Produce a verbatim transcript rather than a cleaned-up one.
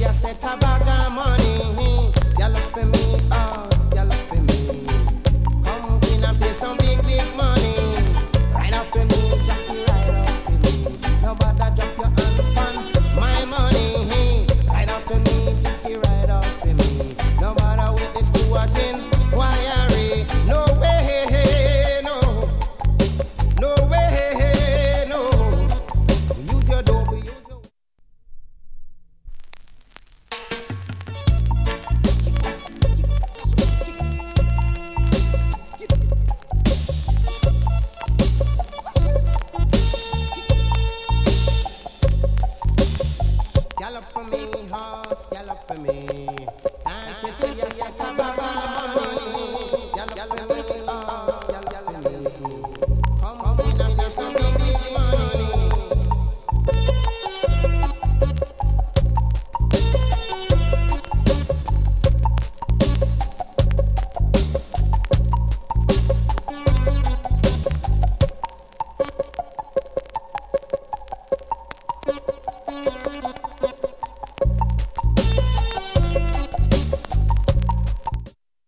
I set a bag of money. Y'all up for me, us, y'all up for me. Come in and pay some big, big money. Ride up for me, Jackie, ride up for me. Nobody drop your hands on my money. Ride up for me, Jackie, ride up for me. Nobody with the stewards in wiry. No way, no. No way, no. We use your dope, we use your... Gallop for me, horse, gallop for me. Can't you see I set a bag of money?